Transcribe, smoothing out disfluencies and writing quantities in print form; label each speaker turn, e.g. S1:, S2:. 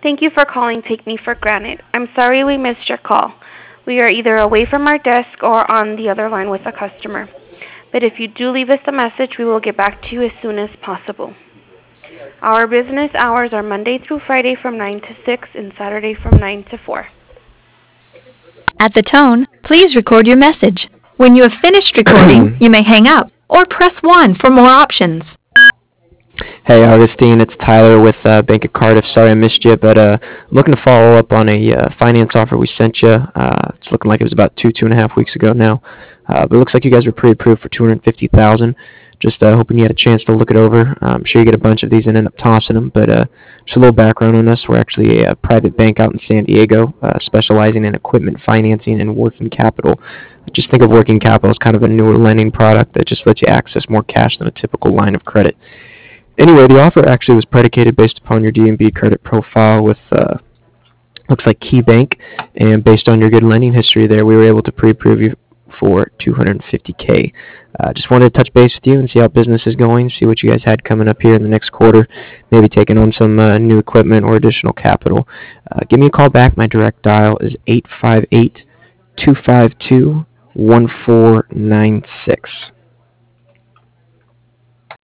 S1: Thank you for calling Take Me for Granted. I'm sorry we missed your call. We are either away from our desk or on the other line with a customer. But if you do leave us a message, we will get back to you as soon as possible. Our business hours are Monday through Friday from 9 to 6 and Saturday from 9 to 4.
S2: At the tone, please record your message. When you have finished recording, you may hang up or press 1 for more options.
S3: Hey, Augustine, it's Tyler with Bank of Cardiff. Sorry I missed you, but looking to follow up on a finance offer we sent you. It's looking like it was about two and a half weeks ago now. But it looks like you guys were pre-approved for $250,000. Just hoping you had a chance to look it over. I'm sure you get a bunch of these and end up tossing them, but just a little background on us. We're actually a private bank out in San Diego, specializing in equipment financing and working capital. Just think of working capital as kind of a newer lending product that just lets you access more cash than a typical line of credit. Anyway, the offer actually was predicated based upon your D&B credit profile with, looks like KeyBank, and based on your good lending history there, we were able to pre-approve you for $250K. Just wanted to touch base with you and see how business is going, see what you guys had coming up here in the next quarter, maybe taking on some new equipment or additional capital. Give me a call back. My direct dial is 858-252-1496.